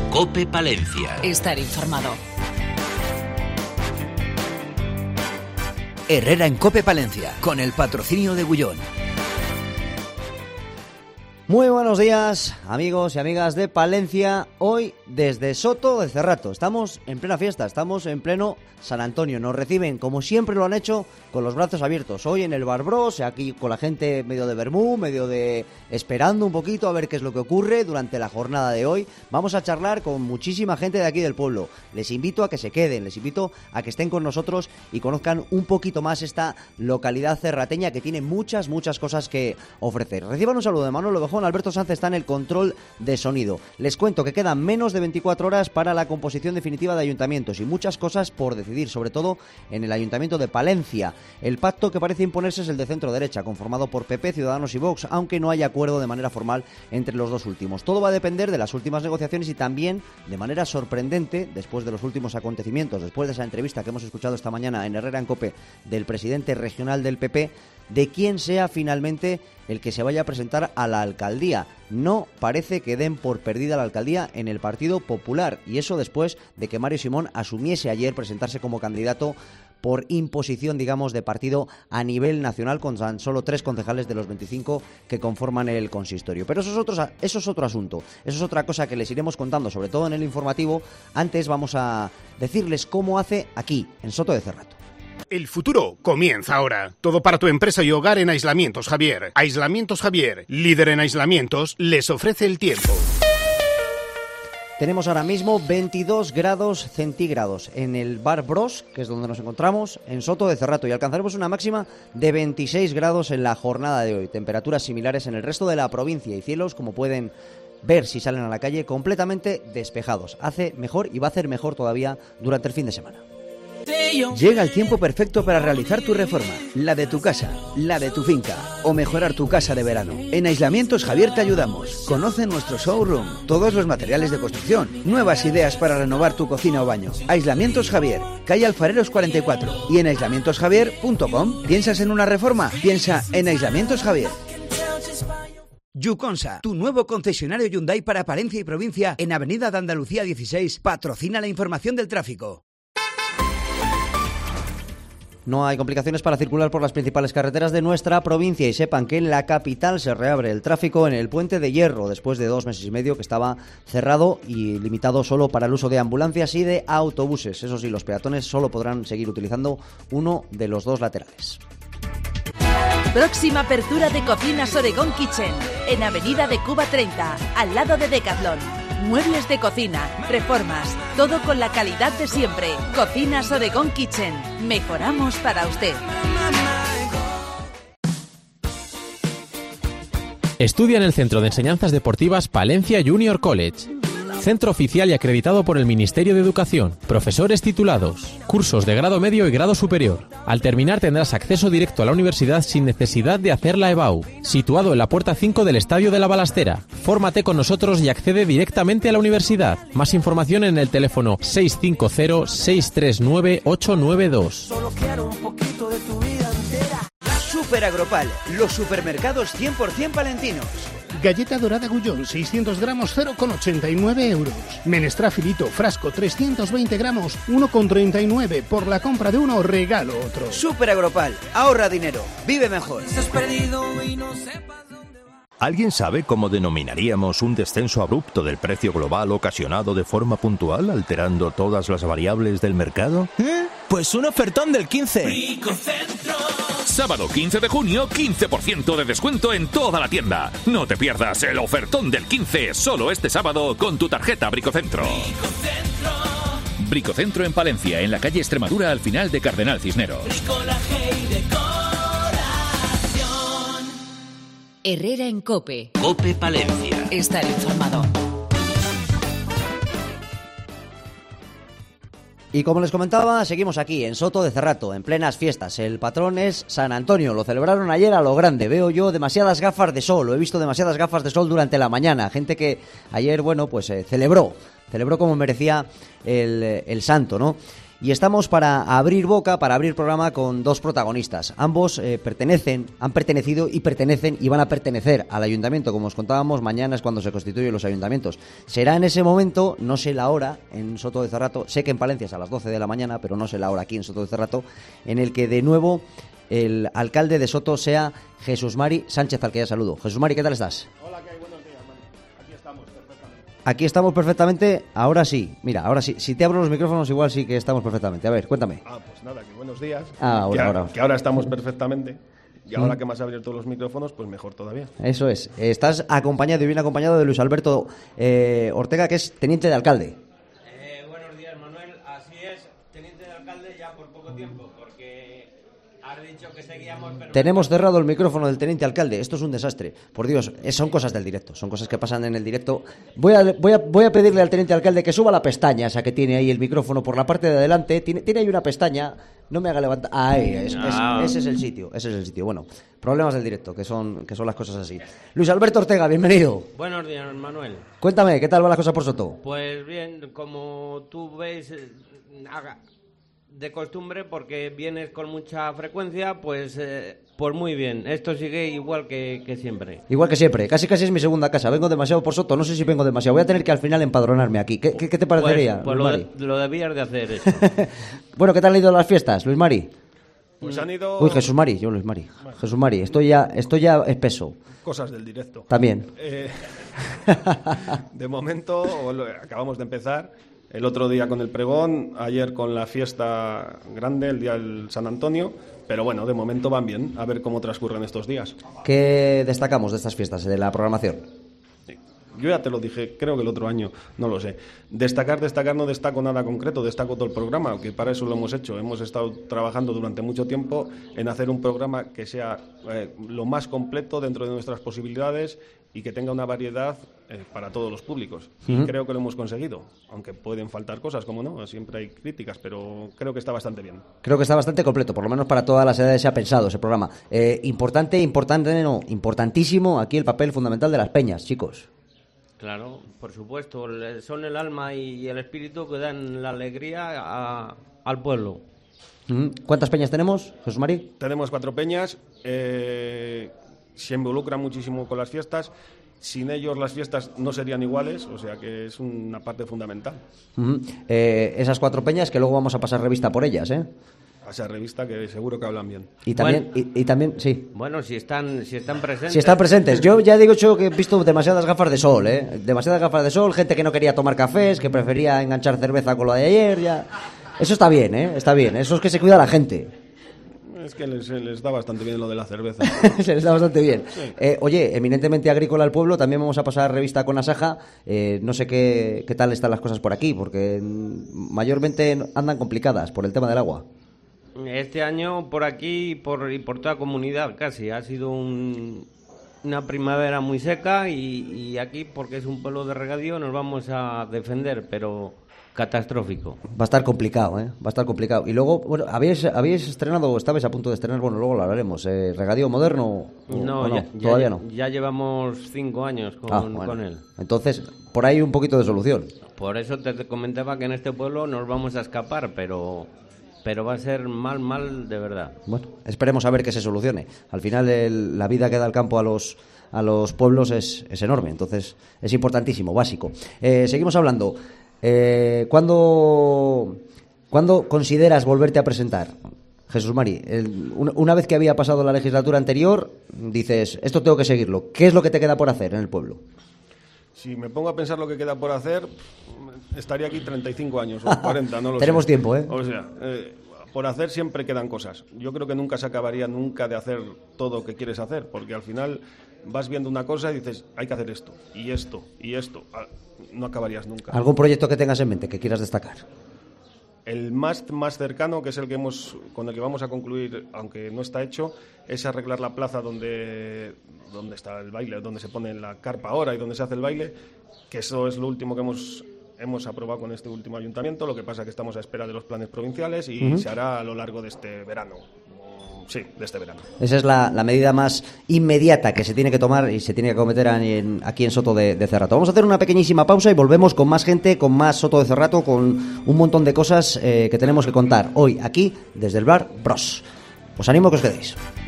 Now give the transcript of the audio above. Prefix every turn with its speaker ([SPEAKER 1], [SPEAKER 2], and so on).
[SPEAKER 1] COPE Palencia.
[SPEAKER 2] Estar informado.
[SPEAKER 3] Herrera en COPE Palencia, con el patrocinio de Bullón.
[SPEAKER 4] Muy buenos días, amigos y amigas de Palencia. Hoy desde Soto de Cerrato. Estamos en plena fiesta, estamos en pleno San Antonio. Nos reciben, como siempre lo han hecho, con los brazos abiertos. Hoy en el Bar Bros, aquí con la gente medio de vermú, medio de esperando un poquito a ver qué es lo que ocurre durante la jornada de hoy. Vamos a charlar con muchísima gente de aquí del pueblo. Les invito a que se queden, les invito a que estén con nosotros y conozcan un poquito más esta localidad cerrateña que tiene muchas cosas que ofrecer. Reciban un saludo de Manolo Bejón. Alberto Sanz está en el control de sonido. Les cuento que quedan menos de 24 horas para la composición definitiva de ayuntamientos y muchas cosas por decidir, sobre todo en el Ayuntamiento de Palencia. El pacto que parece imponerse es el de centro derecha, conformado por PP, Ciudadanos y Vox, aunque no hay acuerdo de manera formal entre los dos últimos. Todo va a depender de las últimas negociaciones y también, de manera sorprendente, después de los últimos acontecimientos, después de esa entrevista que hemos escuchado esta mañana en Herrera en COPE del presidente regional del PP, de quién sea finalmente el que se vaya a presentar a la alcaldía. No parece que den por perdida la alcaldía en el Partido Popular, y eso después de que Mario Simón asumiese ayer presentarse como candidato por imposición, digamos, de partido a nivel nacional, con tan solo 3 concejales de los 25 que conforman el consistorio. Pero eso es otro asunto, eso es otra cosa que les iremos contando, sobre todo en el informativo. Antes vamos a decirles cómo hace aquí, en Soto de Cerrato.
[SPEAKER 5] El futuro comienza ahora. Todo para tu empresa y hogar en Aislamientos Javier. Aislamientos Javier, líder en aislamientos, les ofrece el tiempo.
[SPEAKER 4] Tenemos ahora mismo 22 grados centígrados en el Bar Bros, que es donde nos encontramos, en Soto de Cerrato, y alcanzaremos una máxima de 26 grados en la jornada de hoy. Temperaturas similares en el resto de la provincia y cielos, como pueden ver si salen a la calle, completamente despejados. Hace mejor y va a hacer mejor todavía durante el fin de semana.
[SPEAKER 3] Llega el tiempo perfecto para realizar tu reforma, la de tu casa, la de tu finca o mejorar tu casa de verano. En Aislamientos Javier te ayudamos. Conoce nuestro showroom, todos los materiales de construcción, nuevas ideas para renovar tu cocina o baño. Aislamientos Javier, calle Alfareros 44 y en aislamientosjavier.com. ¿Piensas en una reforma? Piensa en Aislamientos Javier. Yuconsa, tu nuevo concesionario Hyundai para Palencia y provincia en Avenida de Andalucía 16, patrocina la información del tráfico.
[SPEAKER 4] No hay complicaciones para circular por las principales carreteras de nuestra provincia y sepan que en la capital se reabre el tráfico en el Puente de Hierro después de 2 meses y medio que estaba cerrado y limitado solo para el uso de ambulancias y de autobuses. Eso sí, los peatones solo podrán seguir utilizando uno de los 2 laterales.
[SPEAKER 6] Próxima apertura de Cocinas Oregón Kitchen en Avenida de Cuba 30, al lado de Decathlon. Muebles de cocina, reformas, todo con la calidad de siempre. Cocinas Oregón Kitchen. Mejoramos para usted.
[SPEAKER 7] Estudia en el Centro de Enseñanzas Deportivas Palencia Junior College. Centro oficial y acreditado por el Ministerio de Educación. Profesores titulados. Cursos de grado medio y grado superior. Al terminar tendrás acceso directo a la universidad sin necesidad de hacer la EBAU. Situado en la puerta 5 del Estadio de la Balastera. Fórmate con nosotros y accede directamente a la universidad. Más información en el teléfono 650-639-892.
[SPEAKER 3] Solo quiero un poquito de tu vida entera. Super Agropal, los supermercados 100% palentinos.
[SPEAKER 5] Galleta dorada Gullón, 600 gramos, 0,89 euros. Menestra filito, frasco, 320 gramos, 1,39. Por la compra de uno, regalo otro.
[SPEAKER 3] Super Agropal, ahorra dinero, vive mejor.
[SPEAKER 8] ¿Alguien sabe cómo denominaríamos un descenso abrupto del precio global ocasionado de forma puntual, alterando todas las variables del mercado?
[SPEAKER 3] Pues un ofertón del 15.
[SPEAKER 1] Bricocentro. Sábado 15 de junio, 15% de descuento en toda la tienda. No te pierdas el ofertón del 15, solo este sábado con tu tarjeta Bricocentro. Bricocentro en Palencia, en la calle Extremadura, al final de Cardenal Cisneros.
[SPEAKER 2] Herrera en COPE.
[SPEAKER 1] COPE Palencia.
[SPEAKER 2] Estar informado.
[SPEAKER 4] Y como les comentaba, seguimos aquí en Soto de Cerrato, en plenas fiestas. El patrón es San Antonio, lo celebraron ayer a lo grande. Veo yo demasiadas gafas de sol, he visto demasiadas gafas de sol durante la mañana. Gente que ayer, bueno, pues celebró como merecía el santo, ¿no? y estamos para abrir boca, para abrir programa con dos protagonistas. Ambos han pertenecido y pertenecen y van a pertenecer al ayuntamiento. Como os contábamos, mañana es cuando se constituyen los ayuntamientos. Será en ese momento, no sé la hora, en Soto de Cerrato, sé que en Palencia es a las 12 de la mañana, pero no sé la hora aquí en Soto de Cerrato, en el que de nuevo el alcalde de Soto sea Jesús Mari Sánchez, al que ya saludo. Jesús Mari, ¿qué tal estás?
[SPEAKER 9] Hola, ¿qué hay? Buenos días, Mari. Aquí estamos perfectamente.
[SPEAKER 4] Aquí estamos perfectamente, ahora sí. Mira, ahora sí. Si te abro los micrófonos, igual sí que estamos perfectamente. A ver, cuéntame.
[SPEAKER 9] Pues nada, que buenos días.
[SPEAKER 4] Que
[SPEAKER 9] ahora estamos perfectamente. Y ahora que me has abierto los micrófonos, pues mejor todavía.
[SPEAKER 4] Eso es. Estás acompañado y bien acompañado de Luis Alberto Ortega, que es teniente de alcalde.
[SPEAKER 10] Buenos días, Manuel. Así es, teniente de alcalde ya por poco tiempo, porque has dicho que seguíamos...
[SPEAKER 4] Tenemos cerrado el micrófono del teniente alcalde. Esto es un desastre. Por Dios, son cosas del directo. Son cosas que pasan en el directo. Voy a pedirle al teniente alcalde que suba la pestaña esa que tiene ahí el micrófono por la parte de adelante. Tiene ahí una pestaña. No me haga levantar. Ahí, ese es el sitio. Ese es el sitio. Bueno, problemas del directo, que son las cosas así. Luis Alberto Ortega, bienvenido.
[SPEAKER 10] Buenos días, Manuel.
[SPEAKER 4] Cuéntame, ¿qué tal van las cosas por Soto?
[SPEAKER 10] Pues bien, como tú ves, de costumbre, porque vienes con mucha frecuencia, pues muy bien. Esto sigue igual que siempre.
[SPEAKER 4] Igual que siempre. Casi es mi segunda casa. Vengo demasiado por Soto. No sé si vengo demasiado. Voy a tener que al final empadronarme aquí. ¿Qué te parecería,
[SPEAKER 10] Pues
[SPEAKER 4] Luis Mari?
[SPEAKER 10] lo debías de hacer eso.
[SPEAKER 4] Bueno, ¿qué tal han ido las fiestas, Luis Mari?
[SPEAKER 9] Pues han ido...
[SPEAKER 4] Uy, Jesús Mari. Yo, Luis Mari. Bueno. Jesús Mari. Estoy ya espeso.
[SPEAKER 9] Cosas del directo.
[SPEAKER 4] También.
[SPEAKER 9] De momento, acabamos de empezar. El otro día con el pregón, ayer con la fiesta grande, el día del San Antonio, pero bueno, de momento van bien, a ver cómo transcurren estos días.
[SPEAKER 4] ¿Qué destacamos de estas fiestas, de la programación?
[SPEAKER 9] Sí. Yo ya te lo dije, creo que el otro año, no lo sé. Destacar, no destaco nada concreto, destaco todo el programa, que para eso lo hemos hecho. Hemos estado trabajando durante mucho tiempo en hacer un programa que sea lo más completo dentro de nuestras posibilidades y que tenga una variedad para todos los públicos. Y creo que lo hemos conseguido, aunque pueden faltar cosas, como no, siempre hay críticas, pero creo que está bastante bien.
[SPEAKER 4] Creo que está bastante completo, por lo menos para todas las edades se ha pensado ese programa. Importantísimo aquí el papel fundamental de las peñas, chicos.
[SPEAKER 10] Claro, por supuesto, son el alma y el espíritu que dan la alegría al pueblo.
[SPEAKER 4] ¿Cuántas peñas tenemos, Jesús Mari?
[SPEAKER 9] Tenemos 4 peñas, se involucran muchísimo con las fiestas. Sin ellos las fiestas no serían iguales, o sea que es una parte fundamental.
[SPEAKER 4] Esas 4 peñas que luego vamos a pasar revista por ellas, ¿eh?
[SPEAKER 9] A esa revista que seguro que hablan bien.
[SPEAKER 4] Y también, bueno, y también sí.
[SPEAKER 10] Bueno, si están presentes.
[SPEAKER 4] Si están presentes. Yo ya digo que he visto demasiadas gafas de sol, ¿eh? Demasiadas gafas de sol, gente que no quería tomar cafés, que prefería enganchar cerveza con lo de ayer, ya. Eso está bien, ¿eh? Está bien. Eso es que se cuida la gente.
[SPEAKER 9] Es que les da bastante bien lo de la cerveza.
[SPEAKER 4] Se les da bastante bien.
[SPEAKER 9] Sí.
[SPEAKER 4] Oye, eminentemente agrícola al pueblo, también vamos a pasar revista con Asaja. No sé qué tal están las cosas por aquí, porque mayormente andan complicadas por el tema del agua.
[SPEAKER 10] Este año por aquí y por toda comunidad casi ha sido una primavera muy seca y aquí, porque es un pueblo de regadío, nos vamos a defender, pero catastrófico.
[SPEAKER 4] Va a estar complicado, ¿eh? Va a estar complicado. Y luego, bueno, ¿habéis estrenado o estabais a punto de estrenar? Bueno, luego lo hablaremos. ¿Regadío moderno?
[SPEAKER 10] No,
[SPEAKER 4] todavía no.
[SPEAKER 10] Ya llevamos 5 años con él.
[SPEAKER 4] Entonces, por ahí un poquito de solución.
[SPEAKER 10] Por eso te comentaba que en este pueblo nos vamos a escapar, pero va a ser mal de verdad. Bueno,
[SPEAKER 4] esperemos a ver que se solucione. Al final la vida que da el campo a los pueblos es enorme, entonces es importantísimo, básico. Seguimos hablando. ¿Cuándo consideras volverte a presentar, Jesús Mari? Una vez que había pasado la legislatura anterior, dices, esto tengo que seguirlo. ¿Qué es lo que te queda por hacer en el pueblo?
[SPEAKER 9] Si me pongo a pensar lo que queda por hacer, estaría aquí 35 años o 40, no lo sé.
[SPEAKER 4] Tenemos tiempo, ¿eh?
[SPEAKER 9] O sea, por hacer siempre quedan cosas. Yo creo que nunca se acabaría de hacer todo lo que quieres hacer, porque al final vas viendo una cosa y dices, hay que hacer esto, y esto, y esto. No acabarías nunca.
[SPEAKER 4] ¿Algún proyecto que tengas en mente que quieras destacar?
[SPEAKER 9] El más cercano, que es el que con el que vamos a concluir, aunque no está hecho, es arreglar la plaza donde está el baile, donde se pone la carpa ahora y donde se hace el baile, que eso es lo último que hemos aprobado con este último ayuntamiento. Lo que pasa es que estamos a espera de los planes provinciales y se hará a lo largo de este verano. Sí, de este verano.
[SPEAKER 4] Esa es la medida más inmediata que se tiene que tomar y se tiene que acometer aquí en Soto de Cerrato. Vamos a hacer una pequeñísima pausa y volvemos con más gente, con más Soto de Cerrato, con un montón de cosas que tenemos que contar hoy aquí desde el bar Bros. Os animo a que os quedéis.